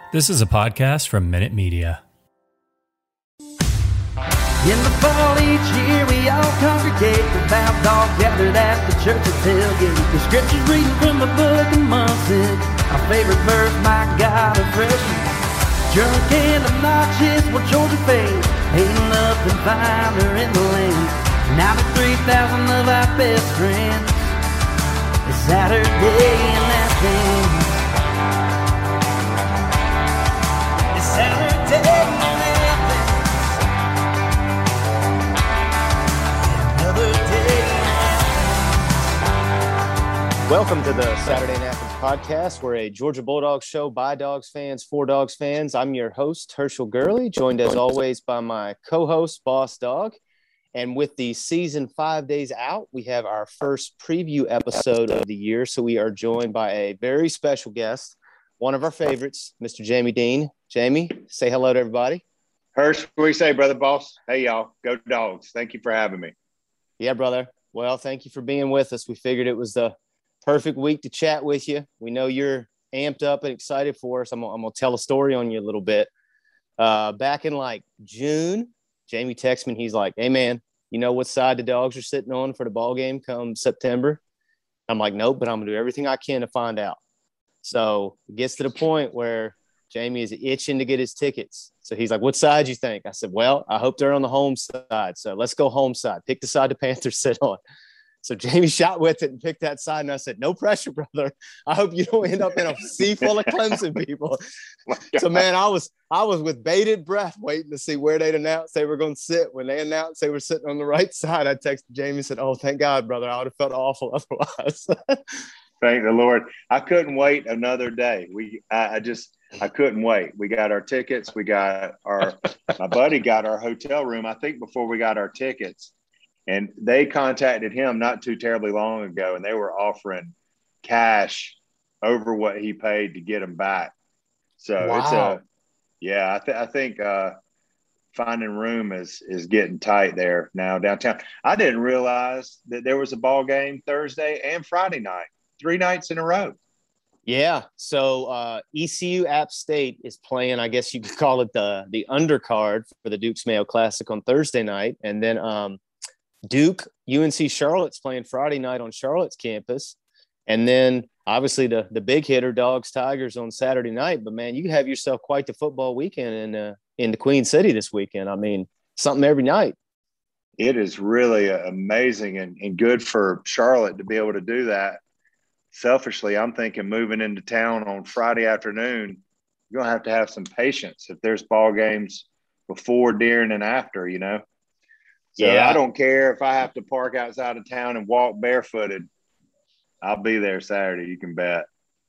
This is a podcast from Minute Media. In the fall each year we all congregate, devout all gathered at the church's tailgate. The scriptures reading from the book of Munson, our favorite verse, my God, a freshman. Drunk and obnoxious, we're Georgia fans, ain't nothing finer in the land. Now the 3,000 of our best friends, it's Saturday in Athens. It's Saturday in Athens. Another day in Athens. Welcome to the Saturday in Athens podcast. We're a Georgia Bulldogs show by Dogs fans, for Dogs fans. I'm your host, Herschel Gurley, joined as always by my co-host, Boss Dog. And with the season 5 days out, we have our first preview episode of the year. So we are joined by a very special guest, one of our favorites, Mr. Jamie Dean. Jamie, say hello to everybody. Hirsch, what do you say, brother boss? Hey, y'all. Go Dogs. Thank you for having me. Yeah, brother. Well, thank you for being with us. We figured it was the perfect week to chat with you. We know you're amped up and excited for us. I'm going to tell a story on you a little bit. Back in like June, Jamie texted me. He's like, hey, man, you know what side the Dogs are sitting on for the ball game come September? I'm like, nope, but I'm going to do everything I can to find out. So it gets to the point where Jamie is itching to get his tickets. So he's like, what side you think? I said, well, I hope they're on the home side. So let's go home side. Pick the side the Panthers sit on. So Jamie shot with it and picked that side. And I said, no pressure, brother. I hope you don't end up in a sea full of Clemson people. So, man, I was with bated breath waiting to see where they'd announce they were going to sit. When they announced they were sitting on the right side, I texted Jamie and said, oh, thank God, brother. I would have felt awful otherwise. Thank the Lord. I couldn't wait another day. I couldn't wait. We got our tickets. My buddy got our hotel room, I think, before we got our tickets. And they contacted him not too terribly long ago, and they were offering cash over what he paid to get him back. So wow. I think finding room is getting tight there now downtown. I didn't realize that there was a ball game Thursday and Friday night, 3 nights in a row. Yeah. So ECU App State is playing, I guess you could call it the undercard for the Duke's Mayo Classic on Thursday night. And then Duke, UNC Charlotte's playing Friday night on Charlotte's campus. And then obviously the big hitter, Dogs Tigers, on Saturday night. But, man, you have yourself quite the football weekend in the Queen City this weekend. I mean, something every night. It is really amazing and good for Charlotte to be able to do that. Selfishly, I'm thinking moving into town on Friday afternoon, you're going to have some patience if there's ball games before, during, and after, you know. So yeah. I don't care if I have to park outside of town and walk barefooted. I'll be there Saturday, you can bet.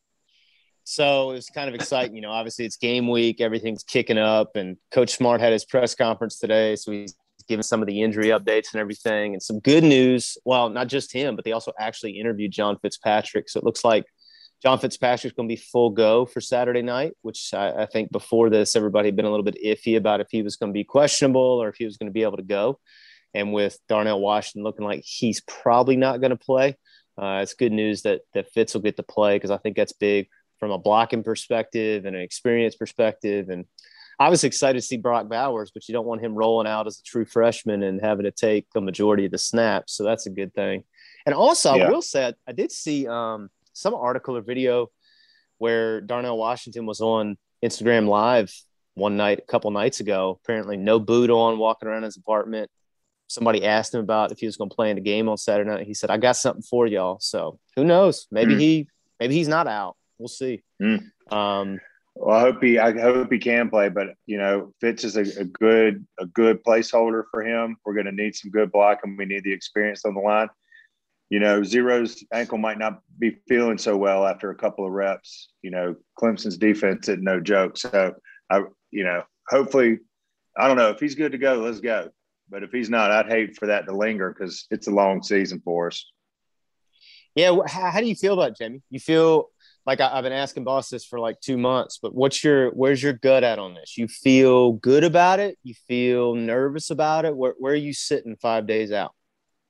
So it's kind of exciting. You know, obviously it's game week. Everything's kicking up. And Coach Smart had his press conference today. So he's giving some of the injury updates and everything. And some good news. Well, not just him, but they also actually interviewed John Fitzpatrick. So it looks like John Fitzpatrick's going to be full go for Saturday night, which I think before this, everybody had been a little bit iffy about if he was going to be questionable or if he was going to be able to go. And with Darnell Washington looking like he's probably not going to play, it's good news that Fitz will get to play, because I think that's big from a blocking perspective and an experience perspective. And I was excited to see Brock Bowers, but you don't want him rolling out as a true freshman and having to take the majority of the snaps. So that's a good thing. And also, I will say, I did see some article or video where Darnell Washington was on Instagram Live one night, a couple nights ago, apparently no boot on, walking around his apartment. Somebody asked him about if he was going to play in the game on Saturday night. He said, I got something for y'all. So who knows? Maybe he's not out. We'll see. Well, I hope he can play, but you know, Fitz is a good placeholder for him. We're going to need some good blocking. We need the experience on the line. You know, Zero's ankle might not be feeling so well after a couple of reps. You know, Clemson's defense is no joke. So hopefully, I don't know, if he's good to go, let's go. But if he's not, I'd hate for that to linger, because it's a long season for us. Yeah. How do you feel about it, Jamie? You feel like I've been asking Boss this for like 2 months, but where's your gut at on this? You feel good about it? You feel nervous about it? Where are you sitting 5 days out?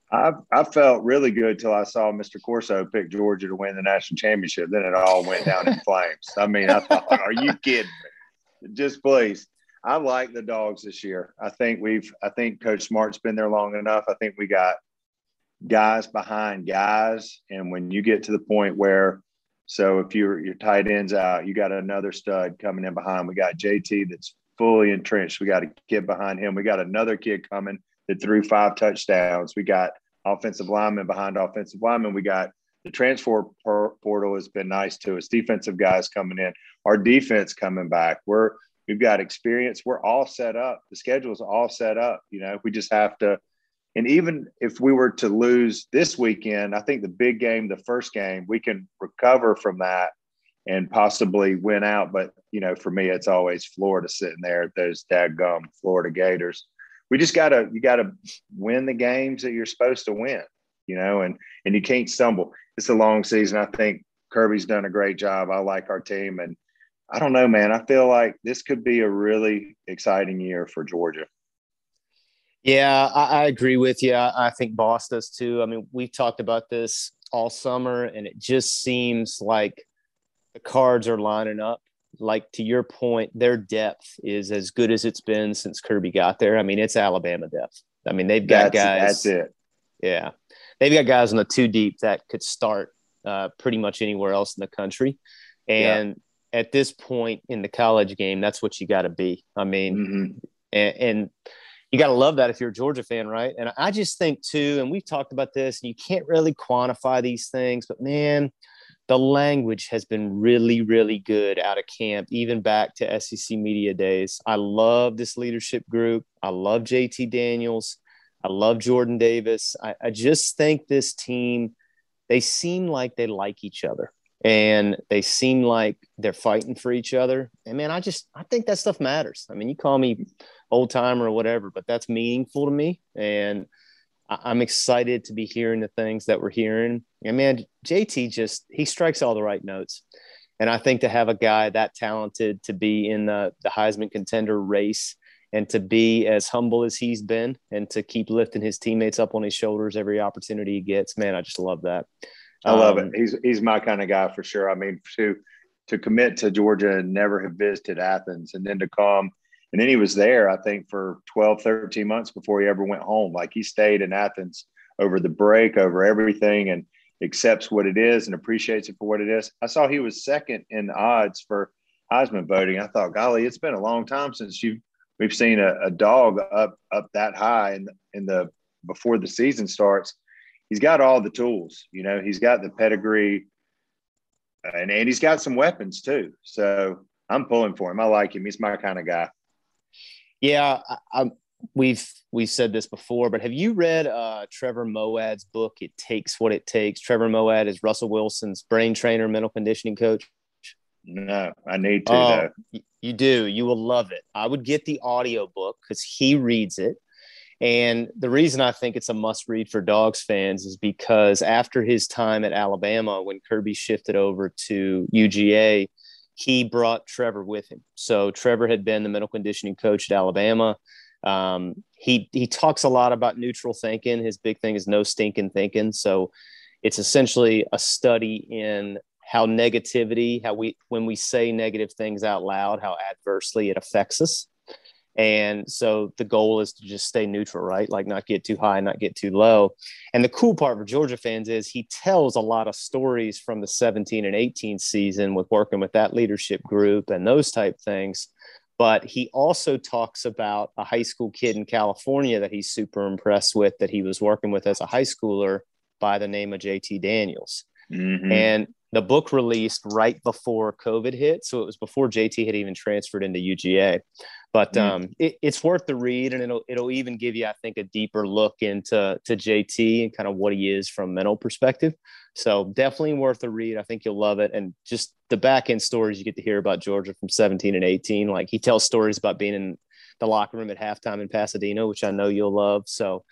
I felt really good till I saw Mr. Corso pick Georgia to win the national championship. Then it all went down in flames. I mean, I thought, are you kidding me? Just please. I like the Dogs this year. I think Coach Smart's been there long enough. I think we got guys behind guys. And when you get to the point where, so if your tight end's out, you got another stud coming in behind. We got JT that's fully entrenched. We got a kid behind him. We got another kid coming that threw 5 touchdowns. We got offensive linemen behind offensive linemen. We got the transfer portal has been nice to us. Defensive guys coming in. Our defense coming back. We've got experience. We're all set up. The schedule's all set up. You know, we just have to. And even if we were to lose this weekend, I think the big game, the first game, we can recover from that and possibly win out. But, you know, for me, it's always Florida sitting there, those dadgum Florida Gators. You got to win the games that you're supposed to win, you know, and you can't stumble. It's a long season. I think Kirby's done a great job. I like our team. And I don't know, man, I feel like this could be a really exciting year for Georgia. Yeah, I agree with you. I think Boss does too. I mean, we've talked about this all summer, and it just seems like the cards are lining up. Like, to your point, their depth is as good as it's been since Kirby got there. I mean, it's Alabama depth. I mean, they've got guys. That's it. Yeah. They've got guys on the 2 deep that could start pretty much anywhere else in the country. And at this point in the college game, that's what you got to be. I mean, and you got to love that if you're a Georgia fan, right? And I just think too, and we've talked about this, and you can't really quantify these things, but man, the language has been really, really good out of camp, even back to SEC media days. I love this leadership group. I love JT Daniels. I love Jordan Davis. I just think this team, they seem like they like each other, and they seem like they're fighting for each other. And man, I think that stuff matters. I mean, you call me old timer or whatever, but that's meaningful to me. And I'm excited to be hearing the things that we're hearing. And man, JT he strikes all the right notes. And I think to have a guy that talented to be in the Heisman contender race and to be as humble as he's been and to keep lifting his teammates up on his shoulders every opportunity he gets, man, I just love that. I love it. He's my kind of guy for sure. I mean, to commit to Georgia and never have visited Athens, and then to come, and then he was there, I think, for 12, 13 months before he ever went home. Like, he stayed in Athens over the break, over everything, and accepts what it is and appreciates it for what it is. I saw he was second in odds for Heisman voting. I thought, golly, it's been a long time since we've seen a dog up that high in the before the season starts. He's got all the tools, you know, he's got the pedigree, and he's got some weapons too. So I'm pulling for him. I like him. He's my kind of guy. Yeah. We've said this before, but have you read Trevor Moawad's book, It Takes What It Takes? Trevor Moawad is Russell Wilson's brain trainer, mental conditioning coach. No, I need to, though. You do. You will love it. I would get the audio book because he reads it. And the reason I think it's a must read for Dogs fans is because after his time at Alabama, when Kirby shifted over to UGA, he brought Trevor with him. So Trevor had been the mental conditioning coach at Alabama. He talks a lot about neutral thinking. His big thing is no stinking thinking. So it's essentially a study in how negativity, when we say negative things out loud, how adversely it affects us. And so the goal is to just stay neutral, right? Like, not get too high, not get too low. And the cool part for Georgia fans is he tells a lot of stories from the 17 and 18 season with working with that leadership group and those type things. But he also talks about a high school kid in California that he's super impressed with, that he was working with as a high schooler, by the name of JT Daniels. Mm-hmm. And the book released right before COVID hit. So it was before JT had even transferred into UGA. But it's worth the read, and it'll even give you, I think, a deeper look into JT and kind of what he is from a mental perspective. So definitely worth the read. I think you'll love it. And just the back end stories you get to hear about Georgia from 17 and 18. Like, he tells stories about being in the locker room at halftime in Pasadena, which I know you'll love. So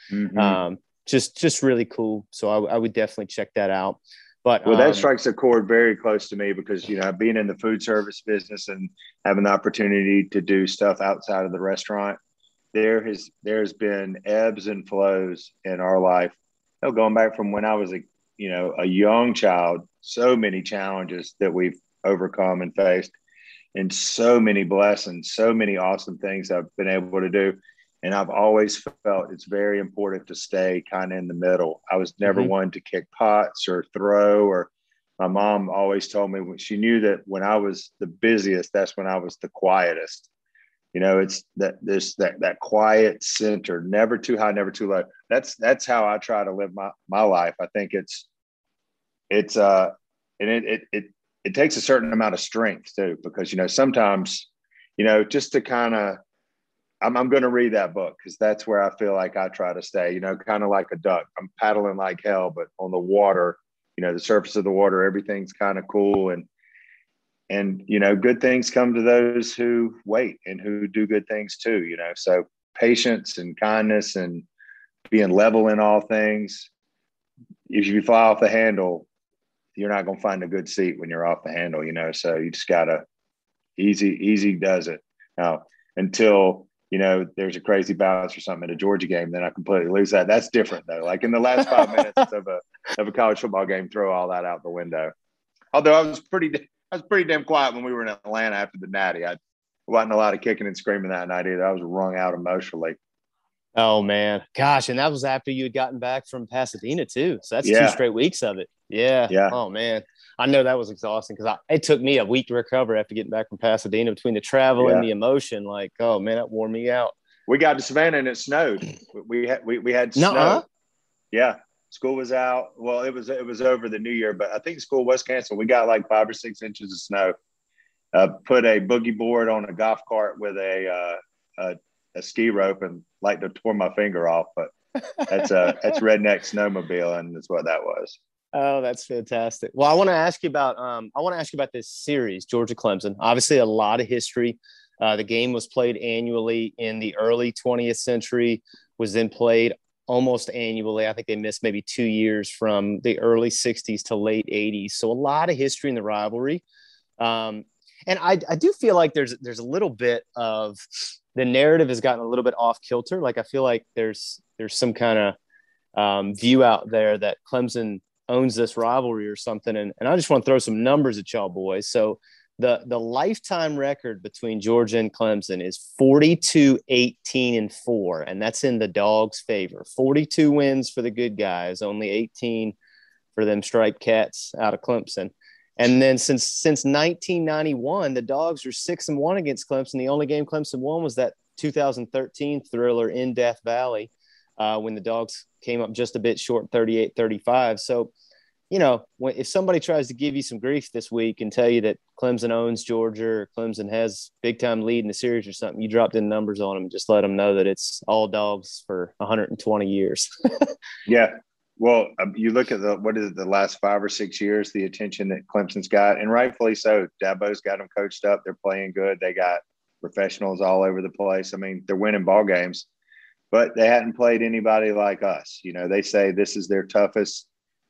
just really cool. So I would definitely check that out. But that strikes a chord very close to me because, you know, being in the food service business and having the opportunity to do stuff outside of the restaurant, there's been ebbs and flows in our life No, going back from when I was a young child, so many challenges that we've overcome and faced, and so many blessings, so many awesome things I've been able to do. And I've always felt it's very important to stay kind of in the middle. I was never one to kick pots or throw, or my mom always told me when she knew that when I was the busiest, that's when I was the quietest. It's that quiet center, never too high, never too low. That's how I try to live my life. I think it takes a certain amount of strength too, because, sometimes, just to kind of, I'm going to read that book because that's where I feel like I try to stay, kind of like a duck. I'm paddling like hell, but on the water, the surface of the water, everything's kind of cool. And, good things come to those who wait and who do good things too, so patience and kindness and being level in all things. If you fly off the handle, you're not going to find a good seat when you're off the handle, so you just gotta easy does it. Now, until, there's a crazy bounce or something at a Georgia game, then I completely lose that. That's different though. Like in the last 5 minutes of a college football game, throw all that out the window. Although I was pretty damn quiet when we were in Atlanta after the Natty. I wasn't a lot of kicking and screaming that night either. I was wrung out emotionally. Oh man, gosh. And that was after you had gotten back from Pasadena too. So that's 2 straight weeks of it. Yeah. Oh man. I know that was exhausting because it took me a week to recover after getting back from Pasadena between the travel and the emotion. Like, oh man, that wore me out. We got to Savannah and it snowed. We had snow. Nuh-uh. Yeah. School was out. Well, it was over the New Year, but I think school was canceled. We got like 5 or 6 inches of snow. Put a boogie board on a golf cart with a ski rope and like to tore my finger off. But that's redneck snowmobile, and that's what that was. Oh, that's fantastic. Well, I want to ask you about this series, Georgia Clemson. Obviously, a lot of history. The game was played annually in the early 20th century. Was then played almost annually. I think they missed maybe 2 years from the early 60s to late 80s. So a lot of history in the rivalry. And I do feel like there's a little bit of the narrative has gotten a little bit off kilter. Like I feel like there's some kind of view out there that Clemson owns this rivalry or something. And I just want to throw some numbers at y'all boys. So the lifetime record between Georgia and Clemson is 42-18-4, and that's in the Dogs' favor. 42 wins for the good guys, only 18 for them striped cats out of Clemson. And then since 1991, the Dogs are 6-1 against Clemson. The only game Clemson won was that 2013 thriller in Death Valley when the Dogs came up just a bit short, 38-35. So, if somebody tries to give you some grief this week and tell you that Clemson owns Georgia or Clemson has big-time lead in the series or something, you dropped in numbers on them and just let them know that it's all Dogs for 120 years. Yeah. Well, you look at the last 5 or 6 years, the attention that Clemson's got, and rightfully so. Dabo's got them coached up. They're playing good. They got professionals all over the place. I mean, they're winning ball games, but they hadn't played anybody like us. They say this is their toughest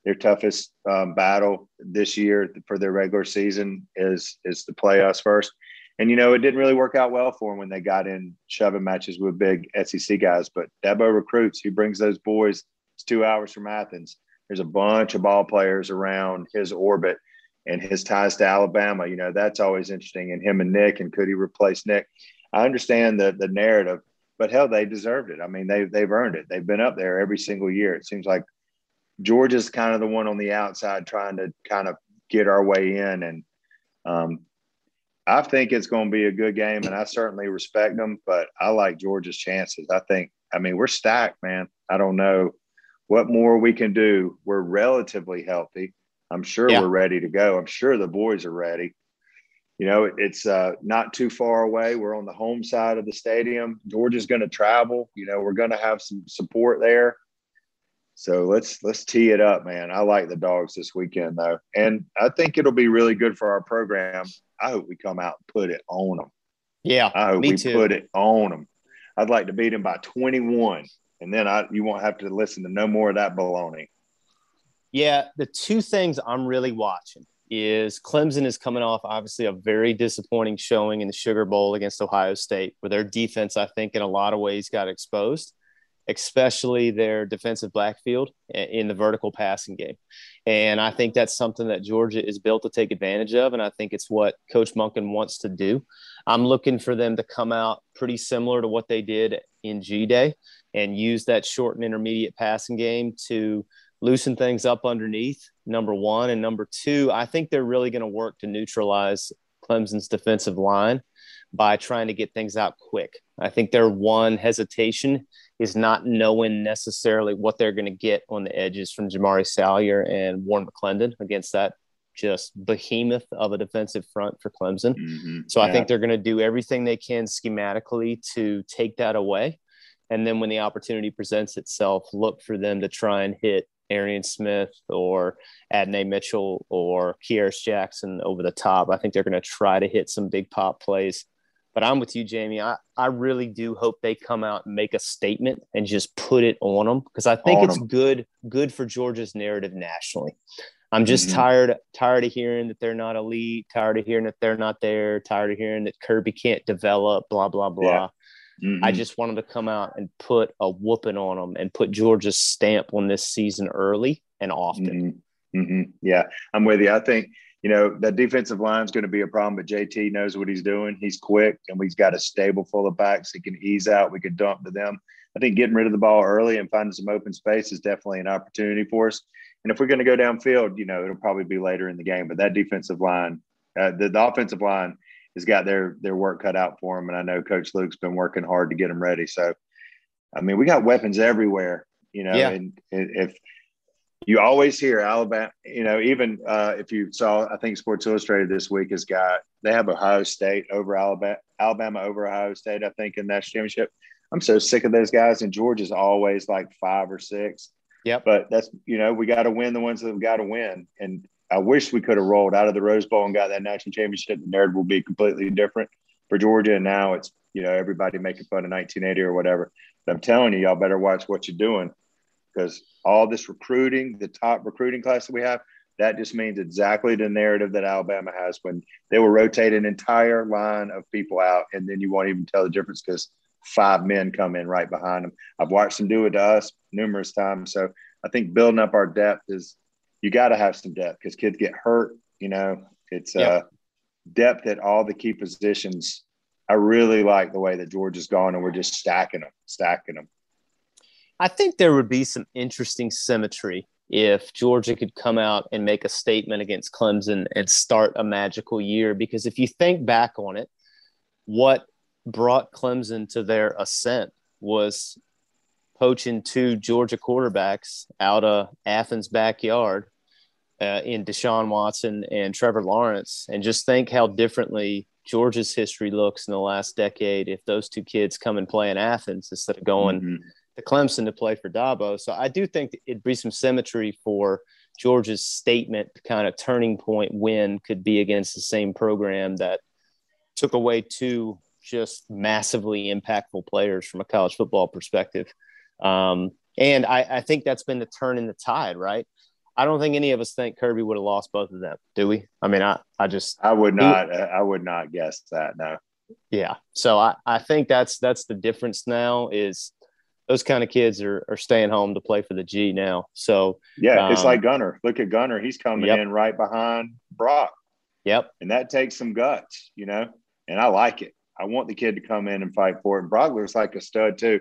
battle this year for their regular season is to play us first. And, it didn't really work out well for them when they got in shoving matches with big SEC guys. But Dabo recruits. He brings those boys. It's 2 hours from Athens. There's a bunch of ball players around his orbit and his ties to Alabama. That's always interesting. And him and Nick, and could he replace Nick? I understand the narrative, but hell, they deserved it. I mean, they've earned it. They've been up there every single year. It seems like Georgia's kind of the one on the outside trying to kind of get our way in. And I think it's going to be a good game, and I certainly respect them, but I like Georgia's chances. We're stacked, man. I don't know what more we can do. We're relatively healthy. I'm sure we're ready to go. I'm sure the boys are ready. It's not too far away. We're on the home side of the stadium. Georgia's going to travel. We're going to have some support there. So let's tee it up, man. I like the Dogs this weekend, though. And I think it'll be really good for our program. I hope we come out and put it on them. Yeah, I hope we put it on them. I'd like to beat them by 21, and then you won't have to listen to no more of that baloney. Yeah, the two things I'm really watching is Clemson is coming off, obviously, a very disappointing showing in the Sugar Bowl against Ohio State, where their defense, I think, in a lot of ways got exposed. especially their defensive backfield in the vertical passing game. And I think that's something that Georgia is built to take advantage of. And I think it's what Coach Monken wants to do. I'm looking for them to come out pretty similar to what they did in G-Day and use that short and intermediate passing game to loosen things up underneath, number one. And number two, I think they're really going to work to neutralize Clemson's defensive line by trying to get things out quick. I think their one hesitation is not knowing necessarily what they're going to get on the edges from Jamari Salyer and Warren McClendon against that just behemoth of a defensive front for Clemson. So I think they're going to do everything they can schematically to take that away. And then when the opportunity presents itself, look for them to try and hit Arian Smith or Adonai Mitchell or Kearis Jackson over the top. I think they're going to try to hit some big pop plays. But I'm with you, Jamie. I really do hope they come out and make a statement and just put it on them, because I think it's good for Georgia's narrative nationally. I'm just tired of hearing that they're not elite, tired of hearing that they're not there, tired of hearing that Kirby can't develop, blah, blah, blah. I just want them to come out and put a whooping on them and put Georgia's stamp on this season early and often. Yeah, I'm with you. I think, that defensive line is going to be a problem, but JT knows what he's doing. He's quick, and we've got a stable full of backs. He can ease out. We could dump to them. I think getting rid of the ball early and finding some open space is definitely an opportunity for us. And if we're going to go downfield, it'll probably be later in the game. But that defensive line, the offensive line has got their work cut out for them. And I know Coach Luke's been working hard to get them ready. So, I mean, we got weapons everywhere, and if you always hear Alabama, even if you saw, I think Sports Illustrated this week they have Ohio State over Alabama over Ohio State, I think, in that championship. I'm so sick of those guys, and Georgia's always like 5 or 6. Yep. But that's, we got to win the ones that we've got to win. And I wish we could have rolled out of the Rose Bowl and got that national championship. The narrative will be completely different for Georgia. And now it's, everybody making fun of 1980 or whatever. But I'm telling you, y'all better watch what you're doing, because all this recruiting, the top recruiting class that we have, that just means exactly the narrative that Alabama has when they will rotate an entire line of people out, and then you won't even tell the difference because 5 men come in right behind them. I've watched them do it to us numerous times. So I think building up our depth is, you got to have some depth because kids get hurt. It's depth at all the key positions. I really like the way that Georgia's gone, and we're just stacking them. I think there would be some interesting symmetry if Georgia could come out and make a statement against Clemson and start a magical year. Because if you think back on it, what brought Clemson to their ascent was poaching 2 Georgia quarterbacks out of Athens' backyard in Deshaun Watson and Trevor Lawrence. And just think how differently Georgia's history looks in the last decade if those 2 kids come and play in Athens instead of going to Clemson to play for Dabo. So I do think it'd be some symmetry for Georgia's statement kind of turning point win could be against the same program that took away 2 just massively impactful players from a college football perspective. And I think that's been the turn in the tide, right? I don't think any of us think Kirby would have lost both of them, do we? I mean, I would not guess that. No. Yeah. So I think that's the difference now is those kind of kids are staying home to play for the G now. So it's like Gunner. Look at Gunner. He's coming in right behind Brock. Yep. And that takes some guts, and I like it. I want the kid to come in and fight for it. And Brock looks like a stud too.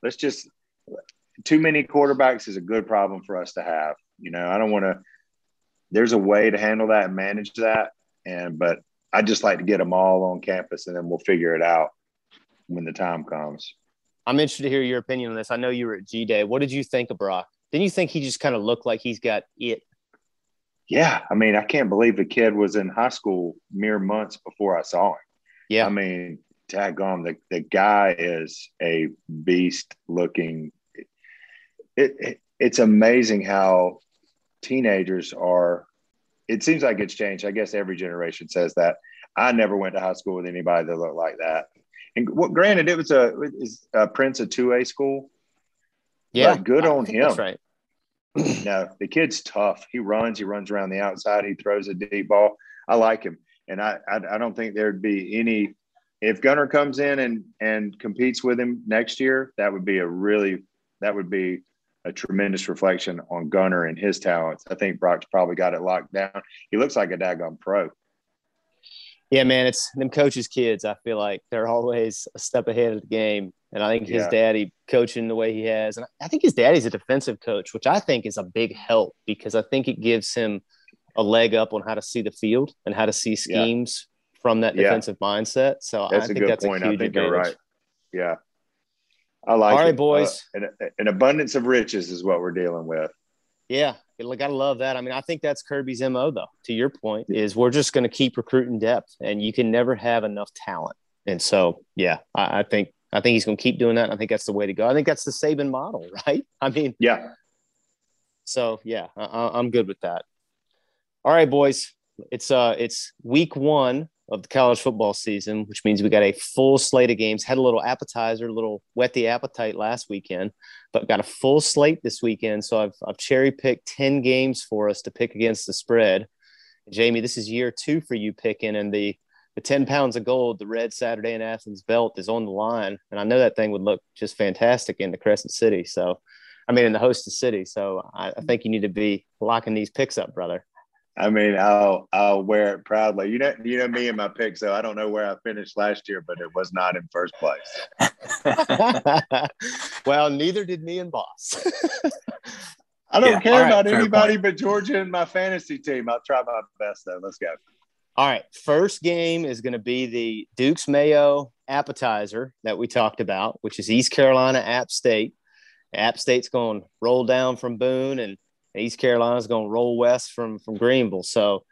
Too many quarterbacks is a good problem for us to have. I don't want to – there's a way to handle that and manage that. But I just like to get them all on campus, and then we'll figure it out when the time comes. I'm interested to hear your opinion on this. I know you were at G-Day. What did you think of Brock? Didn't you think he just kind of looked like he's got it? Yeah. I mean, I can't believe the kid was in high school mere months before I saw him. Yeah. I mean, daggone, the guy is a beast looking. It's amazing how teenagers are. It seems like it's changed. I guess every generation says that. I never went to high school with anybody that looked like that. And granted, it was a Prince of 2A school. Yeah. But good on him. That's right. No, the kid's tough. He runs around the outside. He throws a deep ball. I like him. And I don't think there'd be any – if Gunner comes in and competes with him next year, that would be a really that would be a tremendous reflection on Gunner and his talents. I think Brock's probably got it locked down. He looks like a daggone pro. Yeah, man, it's them coaches' kids. I feel like they're always a step ahead of the game. And I think his daddy coaching the way he has. And I think his daddy's a defensive coach, which I think is a big help because I think it gives him a leg up on how to see the field and how to see schemes from that defensive mindset. So I think that's a huge advantage. You're right. Yeah. I like it. All right, boys. An abundance of riches is what we're dealing with. Yeah. Gotta love that. I mean, I think that's Kirby's MO, though, to your point, is we're just going to keep recruiting depth, and you can never have enough talent. And so, yeah, I think he's going to keep doing that. And I think that's the way to go. I think that's the Saban model, right? I mean, yeah. So, yeah, I'm good with that. All right, boys. It's week 1 of the college football season, which means we got a full slate of games. Had a little appetizer, a little whet the appetite last weekend, but got a full slate this weekend. So I've cherry picked 10 games for us to pick against the spread. Jamie, this is year 2 for you picking, and the 10 pounds of gold, the red Saturday in Athens belt is on the line. And I know that thing would look just fantastic in the Crescent City. So, I mean, in the hostess city. So I think you need to be locking these picks up, brother. I mean, I'll wear it proudly. You know me and my picks. So I don't know where I finished last year, but it was not in first place. Well, neither did me and Boss. I don't care about anybody but Georgia and my fantasy team. I'll try my best, though. Let's go. All right. First game is going to be the Duke's Mayo appetizer that we talked about, which is East Carolina App State. App State's going to roll down from Boone, and East Carolina's going to roll west from Greenville. So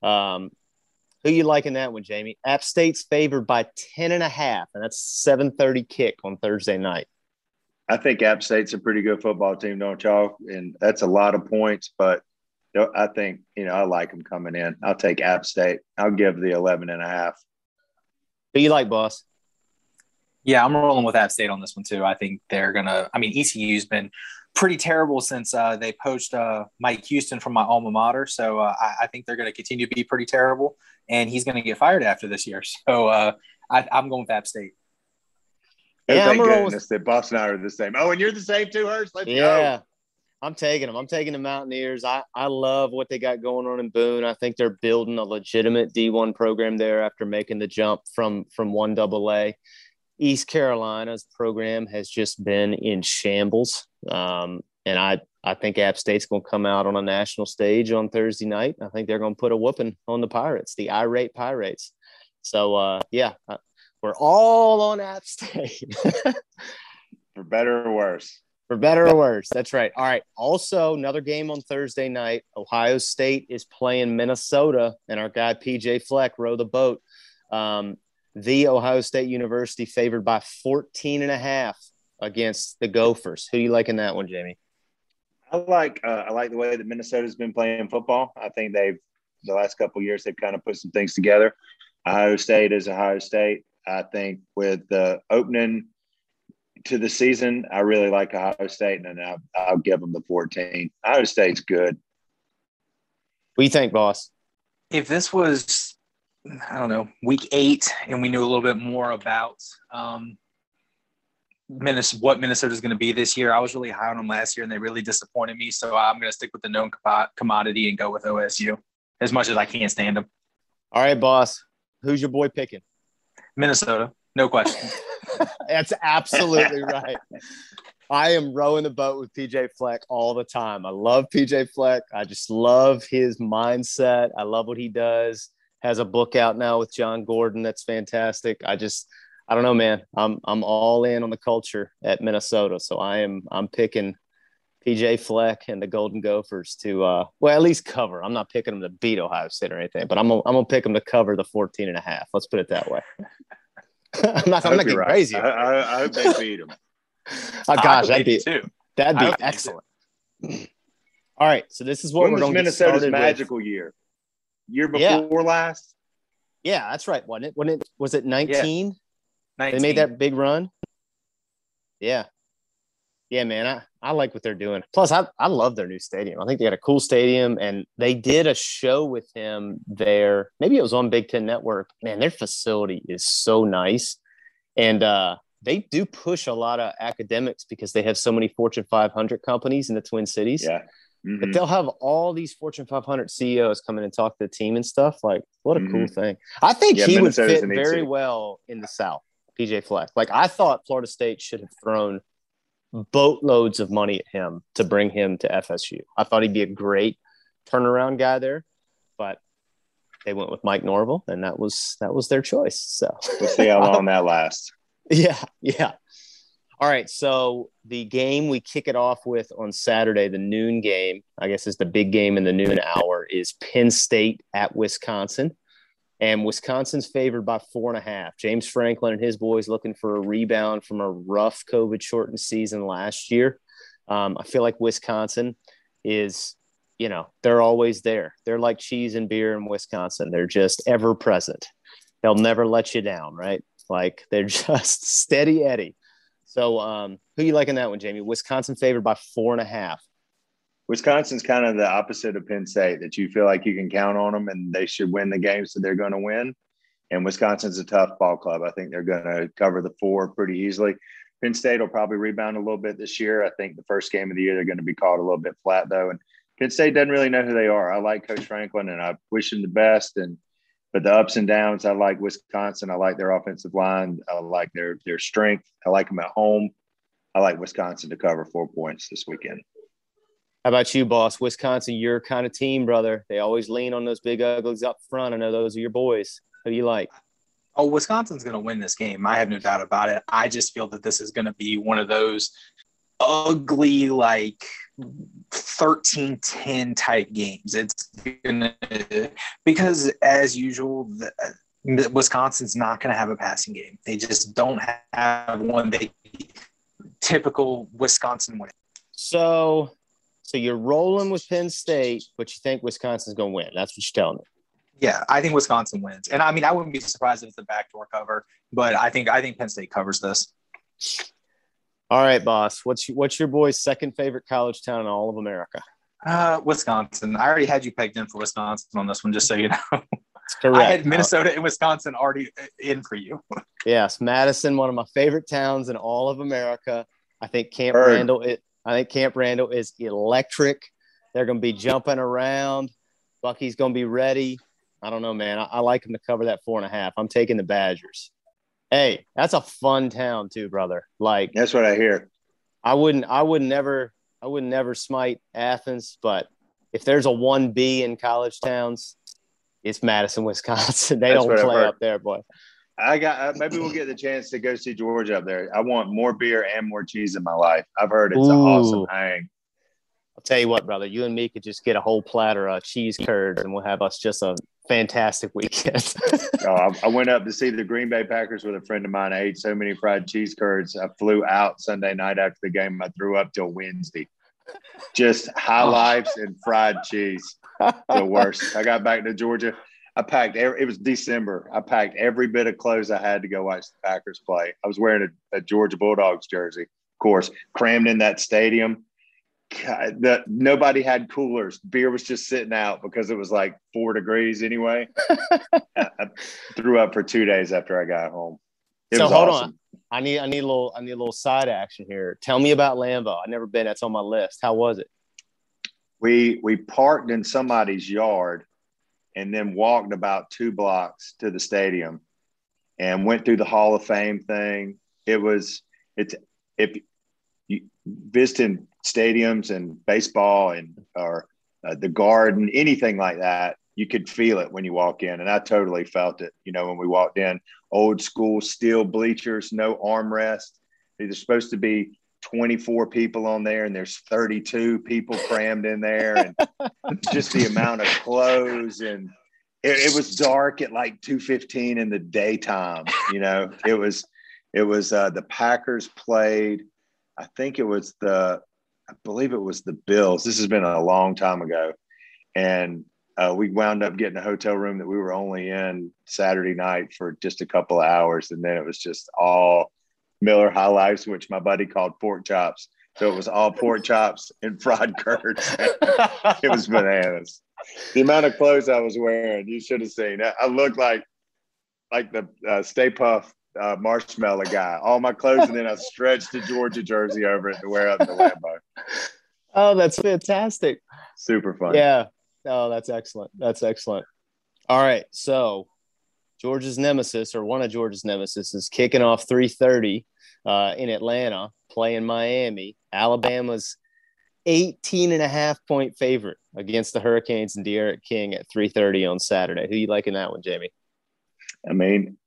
who you liking that one, Jamie? App State's favored by 10.5, and that's 7:30 kick on Thursday night. I think App State's a pretty good football team, don't y'all? And that's a lot of points, but I think, I like them coming in. I'll take App State. I'll give the 11.5. Who you like, Boss? Yeah, I'm rolling with App State on this one too. I think they're going to – I mean, ECU's been pretty terrible since they poached Mike Houston from my alma mater. So I think they're going to continue to be pretty terrible, and he's going to get fired after this year. So I'm going with App State. Yeah, thank goodness that Boss and I are the same. Oh, and you're the same too, Hurst? Let's go. I'm taking them. I'm taking the Mountaineers. I love what they got going on in Boone. I think they're building a legitimate D1 program there after making the jump from 1AA. East Carolina's program has just been in shambles. And I think App State's going to come out on a national stage on Thursday night. I think they're going to put a whooping on the Pirates, the irate Pirates. So, we're all on App State. For better or worse. For better or worse. That's right. All right. Also, another game on Thursday night. Ohio State is playing Minnesota, and our guy PJ Fleck row the boat. The Ohio State University favored by 14.5 against the Gophers. Who do you like in that one, Jamie? I like the way that Minnesota's been playing football. I think the last couple of years, they've kind of put some things together. Ohio State is Ohio State. I think with the opening to the season, I really like Ohio State, and then I'll give them the 14. Ohio State's good. What do you think, Boss? If this was, I don't know, week 8, and we knew a little bit more about what Minnesota's going to be this year, I was really high on them last year, and they really disappointed me. So I'm going to stick with the known commodity and go with OSU as much as I can't stand them. All right, Boss. Who's your boy picking? Minnesota. No question. That's absolutely right. I am rowing the boat with PJ Fleck all the time. I love PJ Fleck. I just love his mindset. I love what he does. Has a book out now with John Gordon. That's fantastic. I don't know, man. I'm all in on the culture at Minnesota. So I'm picking PJ Fleck and the Golden Gophers to at least cover. I'm not picking them to beat Ohio State or anything, but I'm gonna pick them to cover the 14.5. Let's put it that way. I'm not getting right. Crazy. I hope they beat them. Oh gosh, that'd be excellent. All right, so this is what we're going to get started with. Minnesota's magical year before last. Yeah, that's right. Was it 19? Yeah. 19. They made that big run. Yeah, man. I like what they're doing. Plus, I love their new stadium. I think they got a cool stadium, and they did a show with him there. Maybe it was on Big Ten Network. Man, their facility is so nice. And they do push a lot of academics because they have so many Fortune 500 companies in the Twin Cities. Yeah. Mm-hmm. But they'll have all these Fortune 500 CEOs come in and talk to the team and stuff. Like, what a cool thing. I think he would fit very well in the South, PJ Fleck. Like, I thought Florida State should have thrown boatloads of money at him to bring him to FSU. I thought he'd be a great turnaround guy there, but they went with Mike Norvell, and that was their choice. So we'll see how long that lasts. Yeah. All right, so the game we kick it off with on Saturday, the noon game, I guess is the big game in the noon hour, is Penn State at Wisconsin. And Wisconsin's favored by 4.5. James Franklin and his boys looking for a rebound from a rough COVID-shortened season last year. I feel like Wisconsin is, they're always there. They're like cheese and beer in Wisconsin. They're just ever present. They'll never let you down, right? Like, they're just steady Eddie. So who you like in that one, Jamie? Wisconsin favored by 4.5. Wisconsin's kind of the opposite of Penn State, that you feel like you can count on them and they should win the games that they're going to win. And Wisconsin's a tough ball club. I think they're going to cover the 4 pretty easily. Penn State will probably rebound a little bit this year. I think the first game of the year they're going to be caught a little bit flat, though. And Penn State doesn't really know who they are. I like Coach Franklin, and I wish him the best. But the ups and downs, I like Wisconsin. I like their offensive line. I like their strength. I like them at home. I like Wisconsin to cover 4 points this weekend. How about you, boss? Wisconsin, your kind of team, brother. They always lean on those big uglies up front. I know those are your boys. Who do you like? Oh, Wisconsin's going to win this game. I have no doubt about it. I just feel that this is going to be one of those ugly, like 13-10 type games. It's gonna, because as usual, Wisconsin's not going to have a passing game. They just don't have one. They typical Wisconsin win. So you're rolling with Penn State, but you think Wisconsin's going to win. That's what you're telling me. Yeah, I think Wisconsin wins. And I mean, I wouldn't be surprised if it's a backdoor cover, but I think Penn State covers this. All right, boss. What's your boy's second favorite college town in all of America? Wisconsin. I already had you pegged in for Wisconsin on this one, just so you know. That's correct. I had Minnesota and Wisconsin already in for you. Yes, Madison, one of my favorite towns in all of America. I think Camp Randall is electric. They're going to be jumping around. Bucky's going to be ready. I don't know, man. I like them to cover that 4.5. I'm taking the Badgers. Hey, that's a fun town too, brother. Like, that's what I hear. I would never smite Athens, but if there's a 1B in college towns, it's Madison, Wisconsin. They don't play up there, boy. Maybe we'll get the chance to go see Georgia up there. I want more beer and more cheese in my life. I've heard it's an awesome hang. I'll tell you what, brother, you and me could just get a whole platter of cheese curds and we'll have us just a fantastic weekend. I went up to see the Green Bay Packers with a friend of mine. I ate so many fried cheese curds. I flew out Sunday night after the game. I threw up till Wednesday. Just high lifes and fried cheese. The worst. I got back to Georgia. It was December. I packed every bit of clothes I had to go watch the Packers play. I was wearing a Georgia Bulldogs jersey, of course, crammed in that stadium. Nobody had coolers. Beer was just sitting out because it was like 4 degrees anyway. I threw up for 2 days after I got home. It was hold awesome. on. I need a little side action here. Tell me about Lambeau. I've never been. That's on my list. How was it? We parked in somebody's yard and then walked about 2 blocks to the stadium and went through the Hall of Fame thing. If you visiting stadiums and baseball or the Garden, anything like that, you could feel it when you walk in. And I totally felt it, when we walked in. Old school steel bleachers, no armrest. There's supposed to be 24 people on there, and there's 32 people crammed in there. And just the amount of clothes. And it was dark at like 2:15 in the daytime. It was the Packers played. I believe it was the Bills. This has been a long time ago. And we wound up getting a hotel room that we were only in Saturday night for just a couple of hours. And then it was just all Miller High Lifes, which my buddy called pork chops. So it was all pork chops and fried curds. It was bananas. The amount of clothes I was wearing, you should have seen. I looked like the Stay Puft marshmallow guy. All my clothes, and then I stretched the Georgia jersey over it to wear up the Lambeau. Oh, that's fantastic. Super fun. Yeah. Oh, that's excellent. That's excellent. All right. So Georgia's nemesis, or one of Georgia's nemesis, is kicking off 3:30 in Atlanta, playing Miami. Alabama's 18.5-point favorite against the Hurricanes and De'Aaron King at 3:30 on Saturday. Who you liking that one, Jamie? I mean,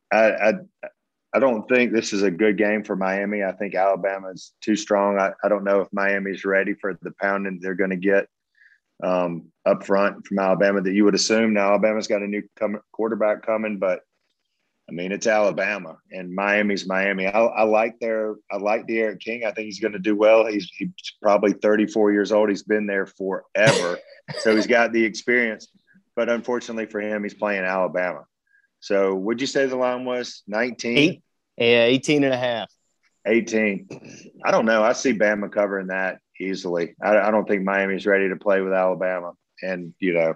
I don't think this is a good game for Miami. I think Alabama's too strong. I don't know if Miami's ready for the pounding they're going to get up front from Alabama that you would assume. Now, Alabama's got a new quarterback coming, but I mean, it's Alabama and Miami's Miami. I like De'Aaron King. I think he's going to do well. He's probably 34 years old. He's been there forever. So he's got the experience, but unfortunately for him, he's playing Alabama. So would you say the line was 19? 18.5. 18. I don't know. I see Bama covering that easily. I don't think Miami's ready to play with Alabama. And, you know,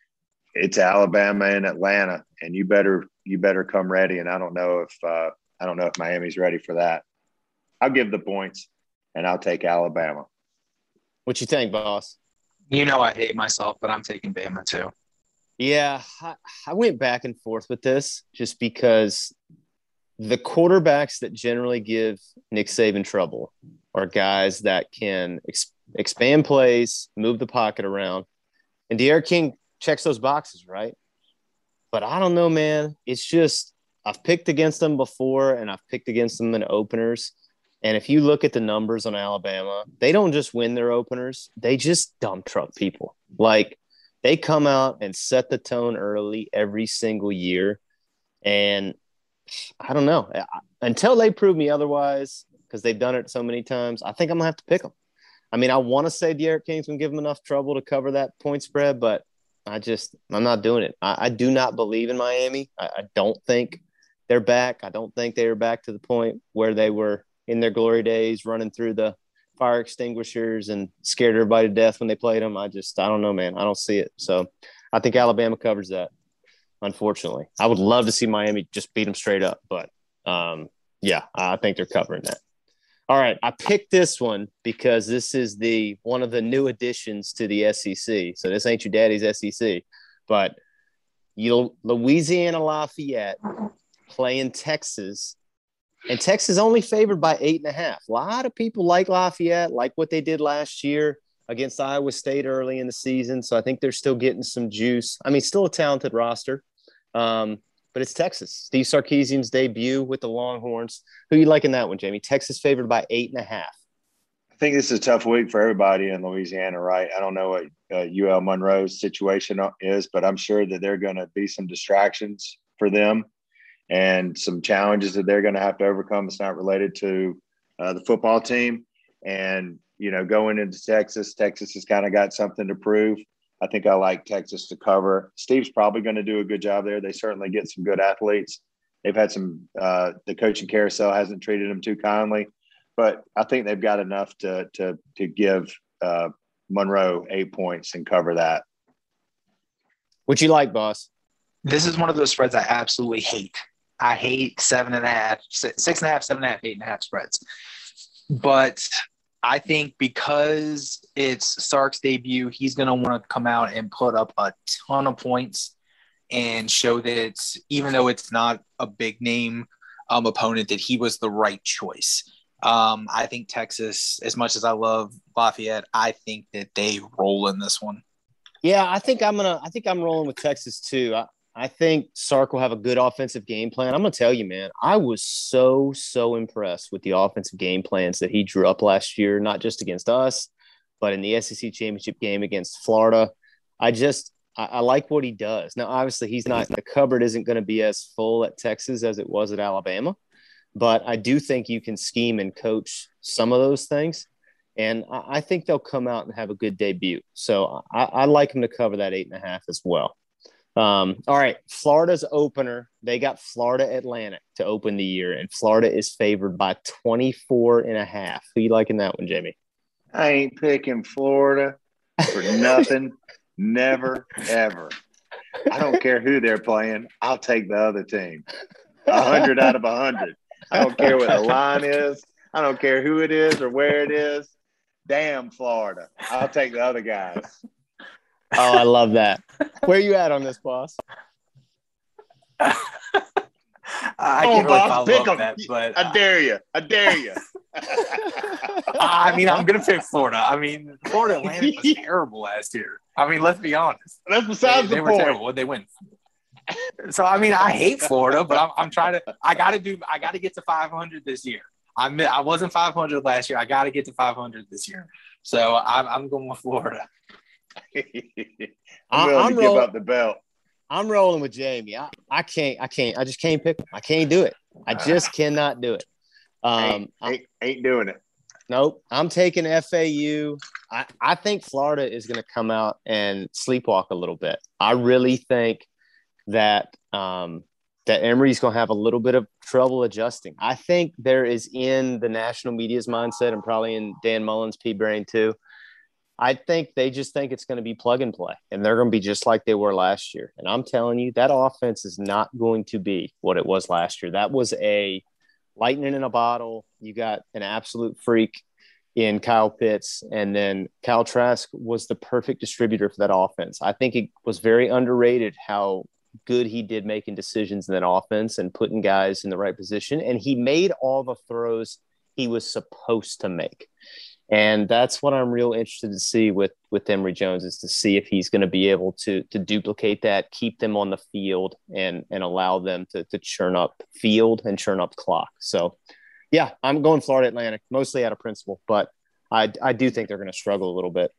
it's Alabama and Atlanta, and you better come ready. And I don't know if Miami's ready for that. I'll give the points, and I'll take Alabama. What you think, boss? You know I hate myself, but I'm taking Bama too. Yeah, I went back and forth with this just because the quarterbacks that generally give Nick Saban trouble are guys that can expand plays, move the pocket around. And De'Aaron King checks those boxes, right? But I don't know, man. It's just I've picked against them before, and I've picked against them in openers. And if you look at the numbers on Alabama, they don't just win their openers. They just dump truck people. Like, they come out and set the tone early every single year. And I don't know. Until they prove me otherwise, because they've done it so many times, I think I'm going to have to pick them. I mean, I want to say De'Aaron King's going to give them enough trouble to cover that point spread, but I'm not doing it. I do not believe in Miami. I don't think they're back. I don't think they are back to the point where they were in their glory days, running through the fire extinguishers and scared everybody to death when they played them. I don't know, man. I don't see it. So I think Alabama covers that, unfortunately. I would love to see Miami just beat them straight up, but yeah, I think they're covering that. All right, I picked this one because this is one of the new additions to the SEC. So this ain't your daddy's SEC, but Louisiana Lafayette playing Texas. And Texas only favored by 8.5. A lot of people like Lafayette, like what they did last year against Iowa State early in the season. So I think they're still getting some juice. I mean, still a talented roster, but it's Texas. Steve Sarkisian's debut with the Longhorns. Who you liking that one, Jamie? Texas favored by 8.5. I think this is a tough week for everybody in Louisiana, right? I don't know what UL Monroe's situation is, but I'm sure that there are going to be some distractions for them and some challenges that they're going to have to overcome. It's not related to the football team. And, you know, going into Texas has kind of got something to prove. I think I like Texas to cover. Steve's probably going to do a good job there. They certainly get some good athletes. They've had some the coaching carousel hasn't treated them too kindly. But I think they've got enough to give Monroe 8 points and cover that. What you like, boss? This is one of those spreads I absolutely hate. I hate 7.5, 6.5, 7.5, 8.5 spreads. But I think because it's Sark's debut, he's going to want to come out and put up a ton of points and show that even though it's not a big name opponent, that he was the right choice. I think Texas, as much as I love Lafayette, I think that they roll in this one. Yeah, I think I'm rolling with Texas too. I think Sark will have a good offensive game plan. I'm going to tell you, man, I was so impressed with the offensive game plans that he drew up last year, not just against us, but in the SEC championship game against Florida. I like what he does. Now, obviously, the cupboard isn't going to be as full at Texas as it was at Alabama, but I do think you can scheme and coach some of those things. And I think they'll come out and have a good debut. So I like them to cover that 8.5 as well. All right, Florida's opener. They got Florida Atlantic to open the year, and Florida is favored by 24.5. Who you liking that one, Jamie? I ain't picking Florida for nothing. Never, ever. I don't care who they're playing. I'll take the other team. 100 out of 100. I don't care what the line is. I don't care who it is or where it is. Damn Florida. I'll take the other guys. Oh, I love that. Where you at on this, boss? I can't really follow up that, but I dare you. I mean, I'm gonna pick Florida. I mean, Florida Atlantic was terrible last year. I mean, let's be honest. That's besides the point. They were terrible. What they win? So I mean, I hate Florida, but I'm trying to. I got to get to 500 this year. I wasn't 500 last year. I got to get to 500 this year. So I'm going with Florida. I'm willing to give up the belt. I'm rolling with Jamie. I can't. I just can't pick him. I can't do it. I just cannot do it. Ain't doing it. Nope. I'm taking FAU. I think Florida is going to come out and sleepwalk a little bit. I really think that that Emory's going to have a little bit of trouble adjusting. I think there is in the national media's mindset and probably in Dan Mullen's brain too. I think they just think it's going to be plug and play, and they're going to be just like they were last year. And I'm telling you, that offense is not going to be what it was last year. That was a lightning in a bottle. You got an absolute freak in Kyle Pitts, and then Kyle Trask was the perfect distributor for that offense. I think it was very underrated how good he did making decisions in that offense and putting guys in the right position. And he made all the throws he was supposed to make. And that's what I'm real interested to see with Emory Jones, is to see if he's going to be able to duplicate that, keep them on the field, and allow them to churn up field and churn up clock. So, yeah, I'm going Florida Atlantic, mostly out of principle, but I do think they're going to struggle a little bit.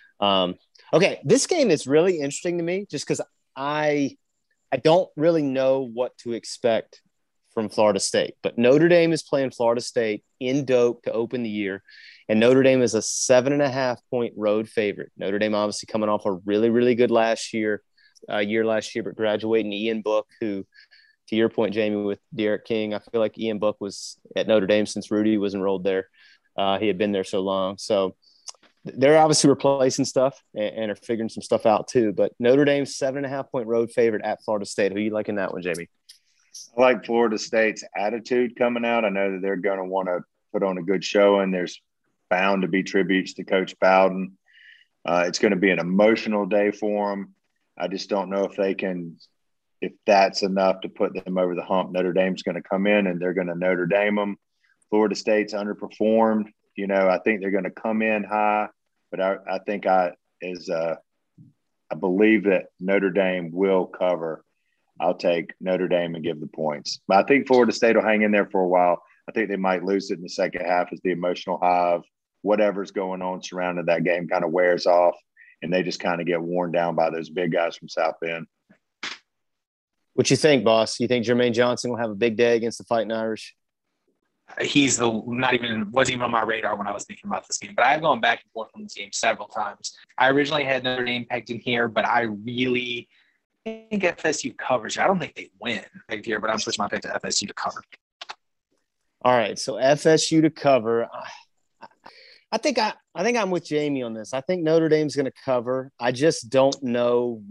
Okay, this game is really interesting to me just because I don't really know what to expect from Florida State. But Notre Dame is playing Florida State in Doak to open the year. And Notre Dame is a 7.5-point road favorite. Notre Dame obviously coming off a really, really good last year, but graduating Ian Book, who, to your point, Jamie, with Derek King, I feel like Ian Book was at Notre Dame since Rudy was enrolled there. He had been there so long. So they're obviously replacing stuff and are figuring some stuff out too. But Notre Dame's 7.5-point road favorite at Florida State. Who are you liking that one, Jamie? I like Florida State's attitude coming out. I know that they're going to want to put on a good show, and there's bound to be tributes to Coach Bowden. It's going to be an emotional day for them. I just don't know if that's enough to put them over the hump. Notre Dame's going to come in and they're going to Notre Dame them. Florida State's underperformed. I think they're going to come in high, but I believe that Notre Dame will cover. I'll take Notre Dame and give the points. But I think Florida State will hang in there for a while. I think they might lose it in the second half as the emotional high of whatever's going on surrounding that game kind of wears off, and they just kind of get worn down by those big guys from South Bend. What you think, boss? You think Jermaine Johnson will have a big day against the Fighting Irish? Wasn't even on my radar when I was thinking about this game, but I've gone back and forth on this game several times. I originally had Notre Dame pegged in here, but I really think FSU covers. I don't think they win pegged here, but I'm switching my pick to FSU to cover. All right, so FSU to cover. I think I'm with Jamie on this. I think Notre Dame's going to cover. I just don't know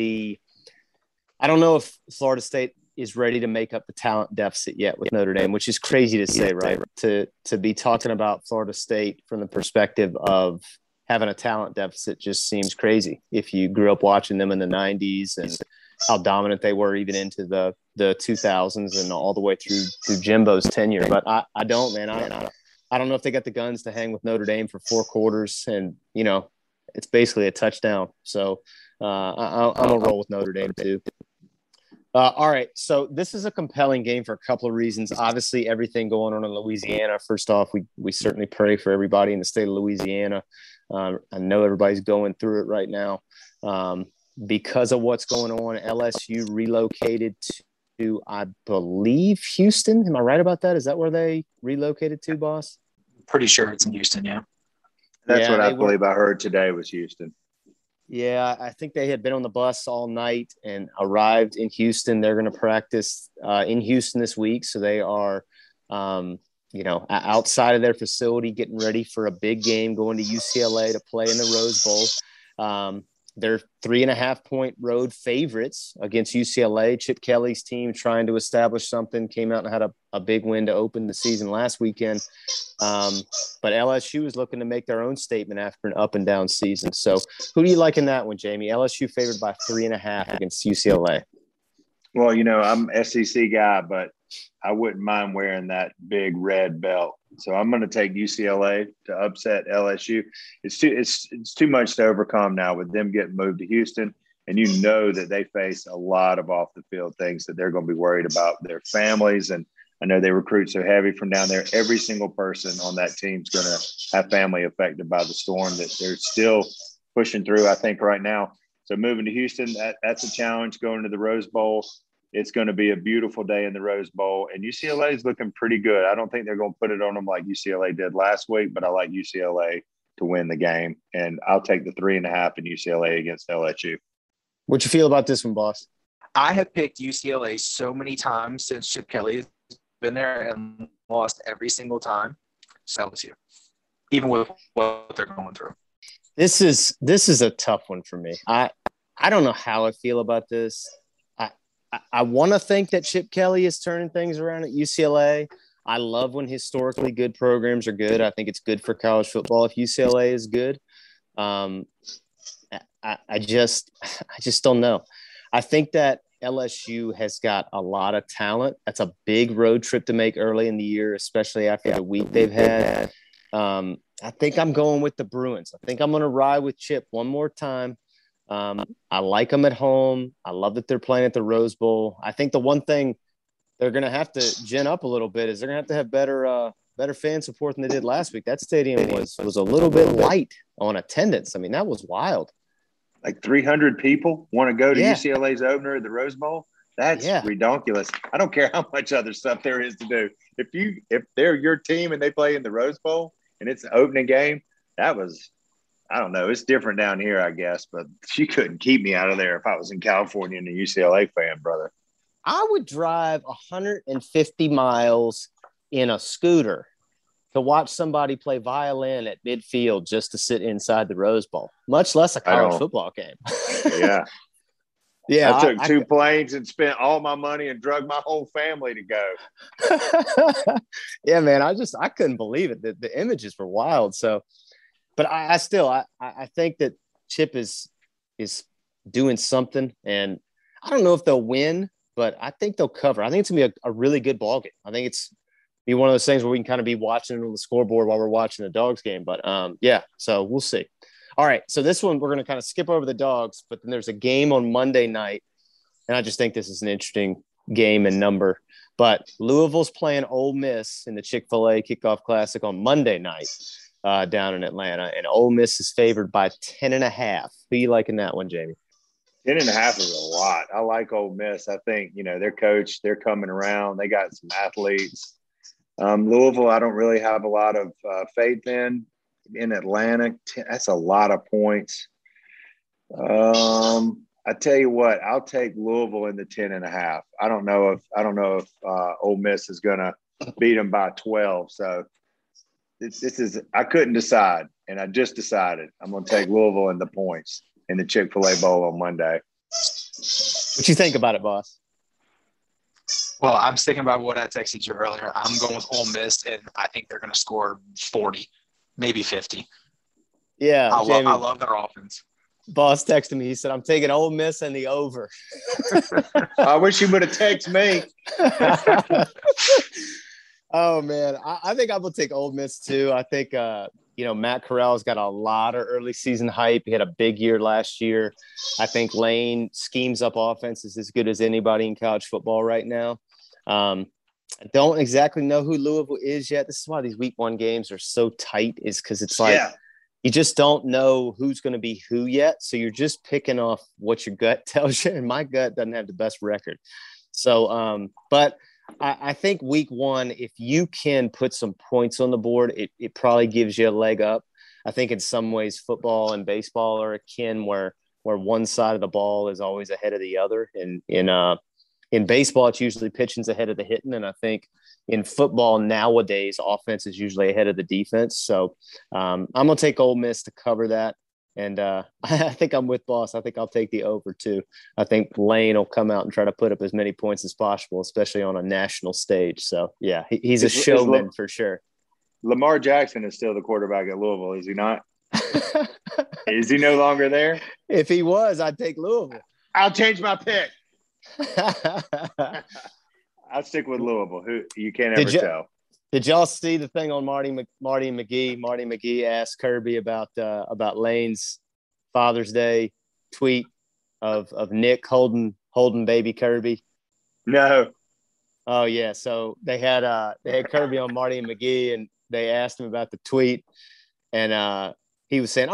I don't know if Florida State is ready to make up the talent deficit yet with Notre Dame, which is crazy to say, right? To be talking about Florida State from the perspective of having a talent deficit just seems crazy. If you grew up watching them in the 90s and how dominant they were even into the 2000s and all the way through Jimbo's tenure. But I don't, man. I don't know if they got the guns to hang with Notre Dame for 4 quarters, and it's basically a touchdown. So I'm gonna roll with Notre Dame too. All right, so this is a compelling game for a couple of reasons. Obviously, everything going on in Louisiana. First off, we certainly pray for everybody in the state of Louisiana. I know everybody's going through it right now because of what's going on. LSU relocated to, I believe, Houston. Am I right about that? Is that where they relocated to, boss? Pretty sure it's in Houston, yeah. That's what I believe I heard today was Houston. Yeah, I think they had been on the bus all night and arrived in Houston. They're going to practice in Houston this week. So they are, outside of their facility, getting ready for a big game, going to UCLA to play in the Rose Bowl. They're 3.5-point road favorites against UCLA. Chip Kelly's team trying to establish something, came out and had a big win to open the season last weekend. But LSU is looking to make their own statement after an up and down season. So who do you like in that one, Jamie? LSU favored by 3.5 against UCLA. Well, I'm SEC guy, but I wouldn't mind wearing that big red belt. So I'm going to take UCLA to upset LSU. It's too much to overcome now with them getting moved to Houston, and that they face a lot of off the field things that they're going to be worried about their families. And I know they recruit so heavy from down there. Every single person on that team is going to have family affected by the storm that they're still pushing through, I think, right now. So moving to Houston, that's a challenge. Going to the Rose Bowl, it's going to be a beautiful day in the Rose Bowl. And UCLA is looking pretty good. I don't think they're going to put it on them like UCLA did last week, but I like UCLA to win the game. And I'll take the 3.5 in UCLA against LSU. What you feel about this one, boss? I have picked UCLA so many times since Chip Kelly has been there and lost every single time. So LSU, even with what they're going through. This is a tough one for me. I don't know how I feel about this. I want to think that Chip Kelly is turning things around at UCLA. I love when historically good programs are good. I think it's good for college football if UCLA is good. I just don't know. I think that LSU has got a lot of talent. That's a big road trip to make early in the year, especially after the week they've had. I think I'm going with the Bruins. I think I'm going to ride with Chip one more time. I like them at home. I love that they're playing at the Rose Bowl. I think the one thing they're going to have to gin up a little bit is they're going to have better fan support than they did last week. That stadium was a little bit light on attendance. I mean, that was wild. Like 300 people want to go to UCLA's opener at the Rose Bowl. That's ridiculous. I don't care how much other stuff there is to do. If they're your team and they play in the Rose Bowl and it's the opening game, that was – I don't know. It's different down here, I guess, but she couldn't keep me out of there if I was in California and a UCLA fan, brother. I would drive 150 miles in a scooter to watch somebody play violin at midfield just to sit inside the Rose Bowl, much less a college football game. Yeah. Yeah. I took two planes and spent all my money and drug my whole family to go. Yeah, man. I couldn't believe it. The images were wild. So, but I think that Chip is doing something, and I don't know if they'll win, but I think they'll cover. I think it's gonna be a really good ball game. I think it's be one of those things where we can kind of be watching it on the scoreboard while we're watching the Dogs game. But so we'll see. All right, so this one we're gonna kind of skip over the Dogs, but then there's a game on Monday night, and I just think this is an interesting game and number. But Louisville's playing Ole Miss in the Chick-fil-A Kickoff Classic on Monday night. Down in Atlanta, and Ole Miss is favored by 10.5. Who you liking that one, Jamie? 10.5 is a lot. I like Ole Miss. I think, their coach, they're coming around. They got some athletes. Louisville, I don't really have a lot of faith in Atlanta. That's a lot of points. I tell you what, I'll take Louisville in the 10.5. I don't know if Ole Miss is going to beat them by 12. So I couldn't decide, and I just decided I'm going to take Louisville in the points in the Chick-fil-A Bowl on Monday. What you think about it, boss? Well, I'm sticking by what I texted you earlier. I'm going with Ole Miss, and I think they're going to score 40, maybe 50. Yeah, I love their offense. Boss texted me. He said, I'm taking Ole Miss and the over. I wish you would have texted me. Oh, man. I think I will take Ole Miss, too. I think, Matt Corral's got a lot of early season hype. He had a big year last year. I think Lane schemes up offenses as good as anybody in college football right now. I don't exactly know who Louisville is yet. This is why these week one games are so tight, is because it's like you just don't know who's going to be who yet. So you're just picking off what your gut tells you. And my gut doesn't have the best record. So, but I think week one, if you can put some points on the board, it probably gives you a leg up. I think in some ways football and baseball are akin where one side of the ball is always ahead of the other. And in baseball, it's usually pitching's ahead of the hitting. And I think in football nowadays, offense is usually ahead of the defense. So I'm going to take Ole Miss to cover that. And I think I'm with Boss. I think I'll take the over too. I think Lane will come out and try to put up as many points as possible, especially on a national stage. So, yeah, he's a showman for sure. Lamar Jackson is still the quarterback at Louisville, is he not? Is he no longer there? If he was, I'd take Louisville. I'll change my pick. I'll stick with Louisville. Who you can't ever tell. Did y'all see the thing on Marty McGee? Marty McGee asked Kirby about Lane's Father's Day tweet of Nick holding baby Kirby. No. Oh yeah. So they had Kirby on Marty and McGee, and they asked him about the tweet, and he was saying,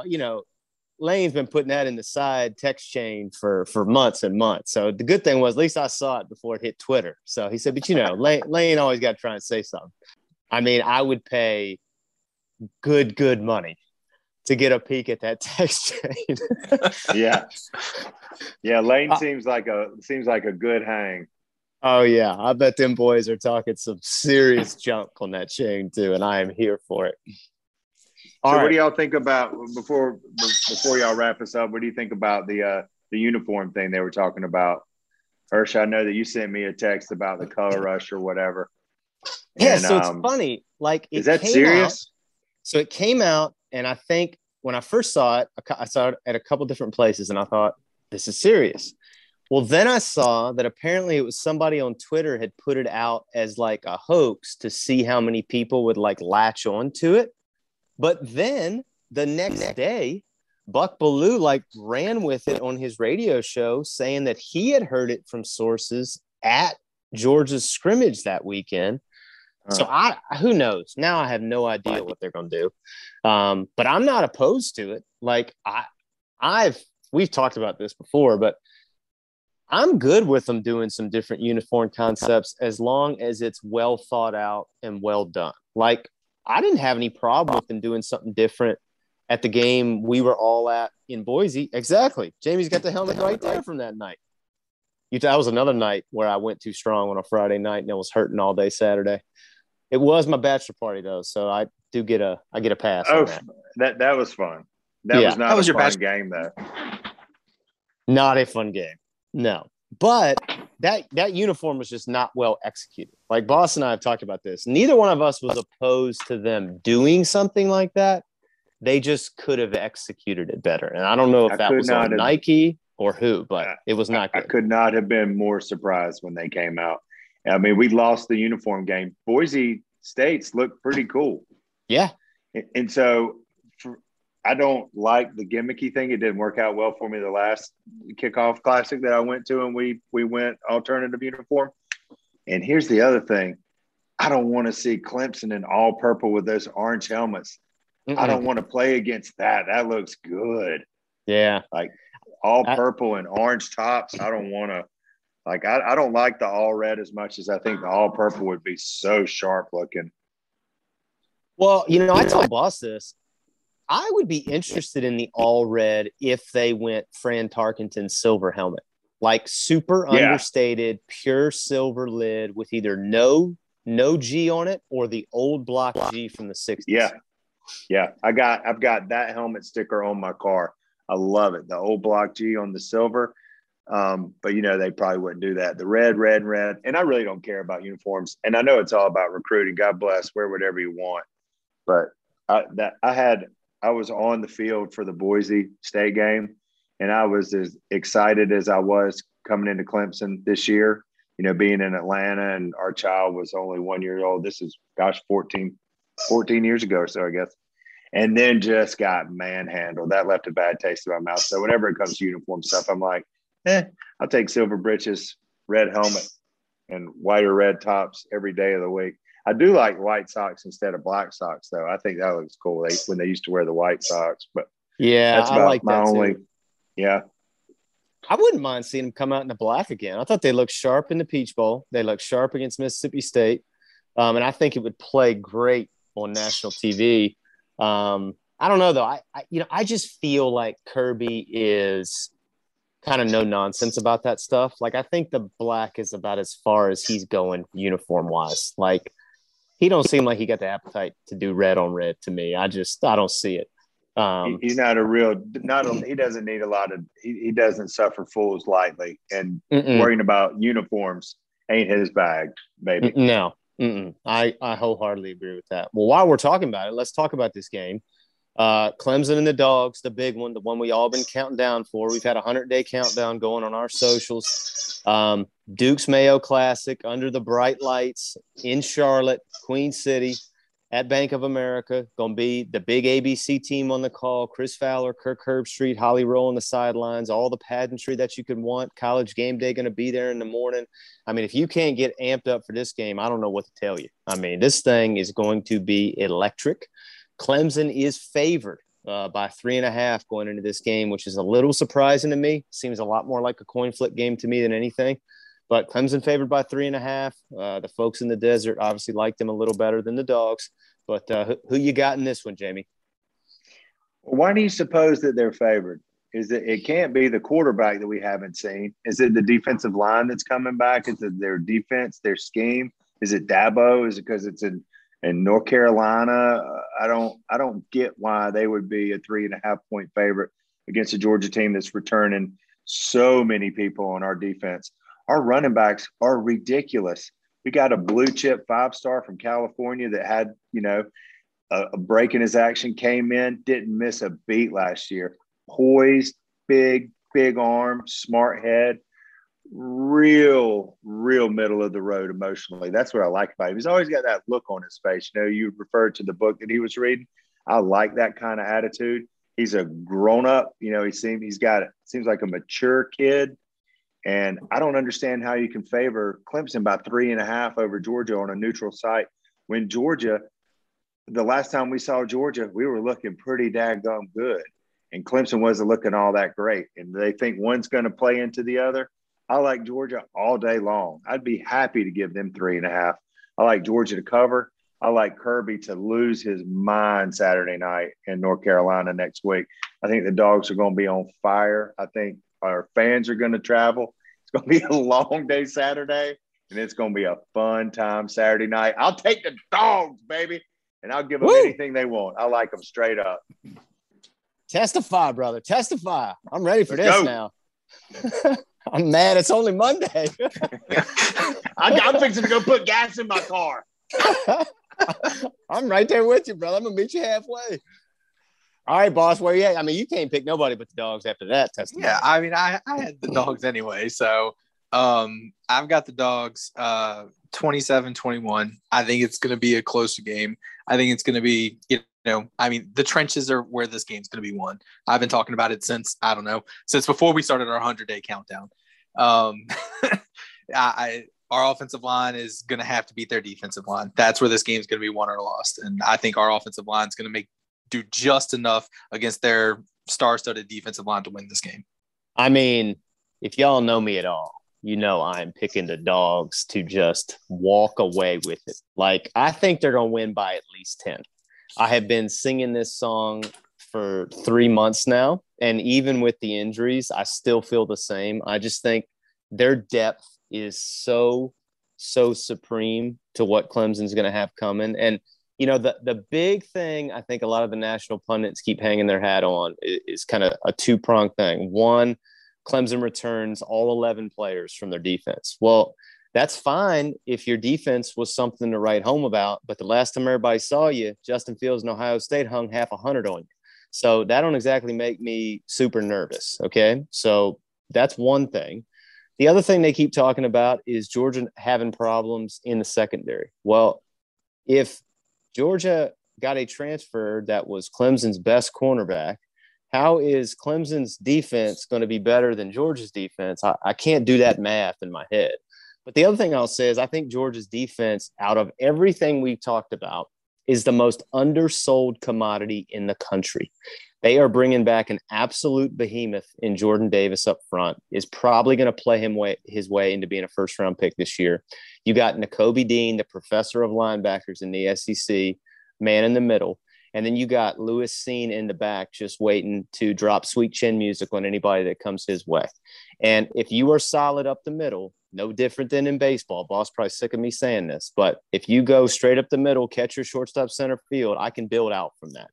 Lane's been putting that in the side text chain for months and months. So the good thing was, at least I saw it before it hit Twitter. So he said, but Lane always got to try and say something. I mean, I would pay good money to get a peek at that text chain. Yeah. Lane seems like a good hang. Oh yeah. I bet them boys are talking some serious junk on that chain too. And I am here for it. So what do y'all think about before y'all wrap us up? What do you think about the uniform thing they were talking about? Hirsch, I know that you sent me a text about the color rush or whatever. Yeah, and, so it's funny. Like, is that serious? So it came out, and I think when I first saw it, I saw it at a couple different places, and I thought, this is serious. Well, then I saw that apparently it was somebody on Twitter had put it out as like a hoax to see how many people would like latch on to it. But then the next day, Buck Bellew like ran with it on his radio show, saying that he had heard it from sources at Georgia's scrimmage that weekend. So who knows? Now I have no idea what they're going to do. But I'm not opposed to it. Like we've talked about this before, but I'm good with them doing some different uniform concepts as long as it's well thought out and well done. Like, I didn't have any problem with them doing something different at the game we were all at in Boise. Exactly. Jamie's got the helmet right there from that night. That was another night where I went too strong on a Friday night and it was hurting all day Saturday. It was my bachelor party though, so I get a pass. Oh, that was fun. That was not a fun game though. Not a fun game. No. But that uniform was just not well executed. Like Boss and I have talked about this. Neither one of us was opposed to them doing something like that. They just could have executed it better. And I don't know if that was on Nike or who, but it was not good. I could not have been more surprised when they came out. I mean, we lost the uniform game. Boise State's looked pretty cool. Yeah. And so I don't like the gimmicky thing. It didn't work out well for me the last kickoff classic that I went to, and we went alternative uniform. And here's the other thing. I don't want to see Clemson in all purple with those orange helmets. I don't want to play against that. That looks good. Yeah. Like all purple and orange tops. I don't want to – like I don't like the all red as much as I think the all purple would be so sharp looking. Well, I told Boss this. I would be interested in the all red if they went Fran Tarkenton's silver helmet, like super understated, pure silver lid with either no G on it or the old block G from the 60s. Yeah. I've got that helmet sticker on my car. I love it. The old block G on the silver. But they probably wouldn't do that. The red. And I really don't care about uniforms. And I know it's all about recruiting. God bless, wear whatever you want. But I was on the field for the Boise State game, and I was as excited as I was coming into Clemson this year, being in Atlanta, and our child was only 1 year old. This is, 14 years ago or so, I guess. And then just got manhandled. That left a bad taste in my mouth. So whenever it comes to uniform stuff, I'm like, I'll take silver breeches, red helmet, and white or red tops every day of the week. I do like white socks instead of black socks, though. I think that looks cool when they used to wear the white socks. But that's about I like my that only. Too. Yeah, I wouldn't mind seeing them come out in the black again. I thought they looked sharp in the Peach Bowl. They looked sharp against Mississippi State, and I think it would play great on national TV. I don't know though. I just feel like Kirby is kind of no nonsense about that stuff. Like I think the black is about as far as he's going uniform wise. Like. He don't seem like he got the appetite to do red on red to me. I don't see it. He's not a real he doesn't need a lot of he doesn't suffer fools lightly, and worrying about uniforms ain't his bag, baby. No. I wholeheartedly agree with that. Well, while we're talking about it, let's talk about this game. Clemson and the Dogs, the big one, the one we all been counting down for. We've had a 100-day countdown going on our socials. Duke's Mayo Classic under the bright lights in Charlotte, Queen City, at Bank of America. Going to be the big ABC team on the call. Chris Fowler, Kirk Herbstreit, Holly Rowe on the sidelines, all the pageantry that you could want. College game day going to be there in the morning. I mean, if you can't get amped up for this game, I don't know what to tell you. I mean, this thing is going to be electric. Clemson is favored by 3.5 going into this game, which is a little surprising to me. Seems a lot more like a coin flip game to me than anything. But Clemson favored by 3.5. The folks in the desert obviously like them a little better than the Dogs. But who you got in this one, Jamie? Why do you suppose that they're favored? Is it can't be the quarterback that we haven't seen? Is it the defensive line that's coming back? Is it their defense, their scheme? Is it Dabo? Is it because it's in North Carolina? I don't get why they would be a 3.5 point favorite against a Georgia team that's returning so many people on our defense. Our running backs are ridiculous. We got a blue chip 5-star from California that had, a break in his action, came in, didn't miss a beat last year. Poised, big arm, smart head, real middle of the road emotionally. That's what I like about him. He's always got that look on his face. You referred to the book that he was reading. I like that kind of attitude. He's a grown up, seems like a mature kid. And I don't understand how you can favor Clemson by 3.5 over Georgia on a neutral site when Georgia, the last time we saw Georgia, we were looking pretty daggone good. And Clemson wasn't looking all that great. And they think one's going to play into the other. I like Georgia all day long. I'd be happy to give them 3.5. I like Georgia to cover. I like Kirby to lose his mind Saturday night in North Carolina next week. I think the Dogs are going to be on fire. I think our fans are going to travel. It's going to be a long day Saturday, and it's going to be a fun time Saturday night. I'll take the Dogs, baby, and I'll give them anything they want. I like them straight up. Testify, brother. Testify. I'm ready for this now. I'm mad. It's only Monday. I'm fixing to go put gas in my car. I'm right there with you, brother. I'm going to meet you halfway. All right, boss, where you at? I mean, you can't pick nobody but the Dogs after that testimony. Yeah, I mean, I had the Dogs anyway. So I've got the Dogs 27-21. I think it's going to be a closer game. I think it's going to be, the trenches are where this game's going to be won. I've been talking about it since before we started our 100-day countdown. Our offensive line is going to have to beat their defensive line. That's where this game's going to be won or lost. And I think our offensive line is going to do just enough against their star-studded defensive line to win this game. I mean, if y'all know me at all, I'm picking the Dogs to just walk away with it. Like, I think they're going to win by at least 10. I have been singing this song for 3 months now, and even with the injuries, I still feel the same. I just think their depth is so supreme to what Clemson's going to have coming. And the big thing I think a lot of the national pundits keep hanging their hat on is kind of a two-pronged thing. One, Clemson returns all 11 players from their defense. Well, that's fine if your defense was something to write home about, but the last time everybody saw you, Justin Fields and Ohio State hung half 100 on you. So that don't exactly make me super nervous, okay? So that's one thing. The other thing they keep talking about is Georgia having problems in the secondary. Well, if Georgia got a transfer that was Clemson's best cornerback, how is Clemson's defense going to be better than Georgia's defense? I can't do that math in my head. But the other thing I'll say is I think Georgia's defense, out of everything we've talked about, is the most undersold commodity in the country. They are bringing back an absolute behemoth in Jordan Davis up front, is probably going to play his way into being a first-round pick this year. You got Nakobe Dean, the professor of linebackers in the SEC, man in the middle. And then you got Lewis Cine in the back just waiting to drop sweet chin music on anybody that comes his way. And if you are solid up the middle, no different than in baseball, boss probably sick of me saying this, but if you go straight up the middle, catcher, shortstop, center field, I can build out from that.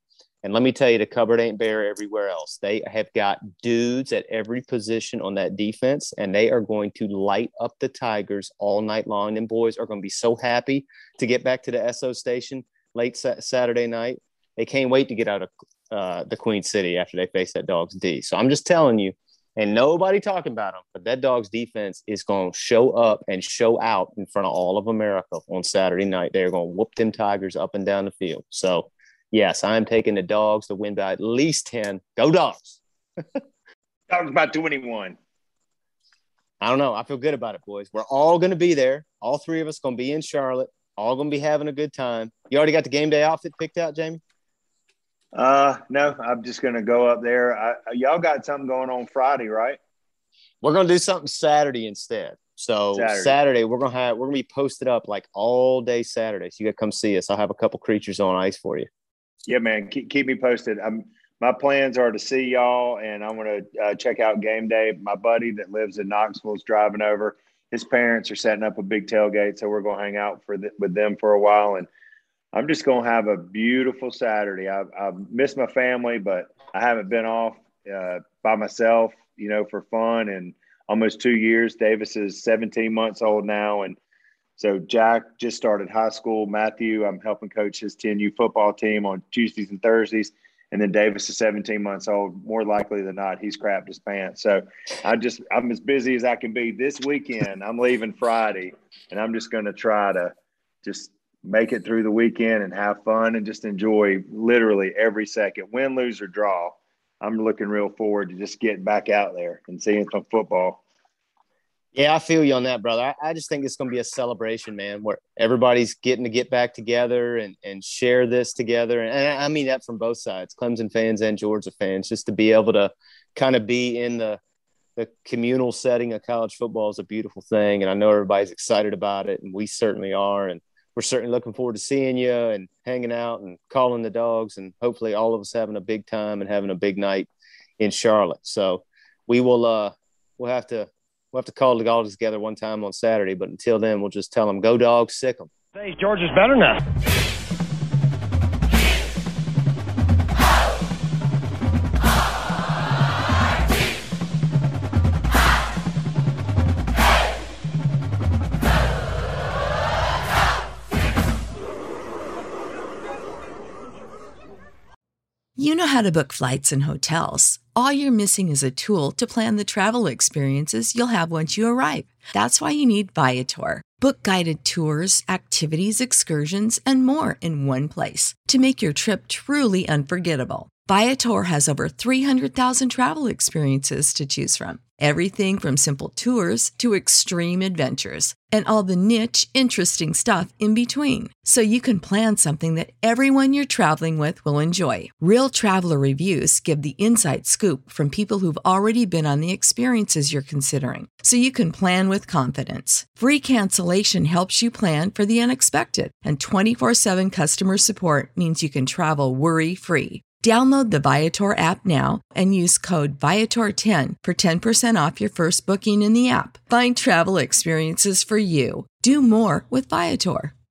And let me tell you, the cupboard ain't bare everywhere else. They have got dudes at every position on that defense, and they are going to light up the Tigers all night long. And boys are going to be so happy to get back to the SO station late Saturday night. They can't wait to get out of the Queen City after they face that Dogs D. So I'm just telling you, and nobody talking about them, but that Dogs defense is going to show up and show out in front of all of America on Saturday night. They're going to whoop them Tigers up and down the field. So, yes, I'm taking the Dogs to win by at least 10. Go Dogs. Dogs by 21. I don't know. I feel good about it, boys. We're all going to be there. All three of us going to be in Charlotte. All going to be having a good time. You already got the game day outfit picked out, Jamie? No, I'm just going to go up there. Y'all got something going on Friday, right? We're going to do something Saturday instead. So Saturday we're going to be posted up like all day Saturday. So you got to come see us. I'll have a couple creatures on ice for you. Yeah, man. Keep me posted. My plans are to see y'all, and I'm going to check out game day. My buddy that lives in Knoxville is driving over. His parents are setting up a big tailgate, so we're going to hang out with them for a while. And I'm just going to have a beautiful Saturday. I've missed my family, but I haven't been off by myself, for fun in almost 2 years. Davis is 17 months old now. And so Jack just started high school. Matthew, I'm helping coach his 10U football team on Tuesdays and Thursdays. And then Davis is 17 months old. More likely than not, he's crapped his pants. So I'm as busy as I can be. This weekend, I'm leaving Friday, and I'm just going to try to just make it through the weekend and have fun and just enjoy literally every second. Win, lose, or draw. I'm looking real forward to just getting back out there and seeing some football. Yeah, I feel you on that, brother. I just think it's going to be a celebration, man, where everybody's getting to get back together and share this together. And I mean that from both sides, Clemson fans and Georgia fans, just to be able to kind of be in the communal setting of college football is a beautiful thing. And I know everybody's excited about it, and we certainly are. And we're certainly looking forward to seeing you and hanging out and calling the Dogs, and hopefully all of us having a big time and having a big night in Charlotte. So we'll have to call the Dogs together one time on Saturday, but until then, we'll just tell them, go Dogs, sick them. Hey, Georgia's better now. You know how to book flights and hotels. All you're missing is a tool to plan the travel experiences you'll have once you arrive. That's why you need Viator. Book guided tours, activities, excursions, and more in one place to make your trip truly unforgettable. Viator has over 300,000 travel experiences to choose from. Everything from simple tours to extreme adventures and all the niche, interesting stuff in between. So you can plan something that everyone you're traveling with will enjoy. Real traveler reviews give the inside scoop from people who've already been on the experiences you're considering. So you can plan with confidence. Free cancellation helps you plan for the unexpected. And 24/7 customer support means you can travel worry-free. Download the Viator app now and use code Viator10 for 10% off your first booking in the app. Find travel experiences for you. Do more with Viator.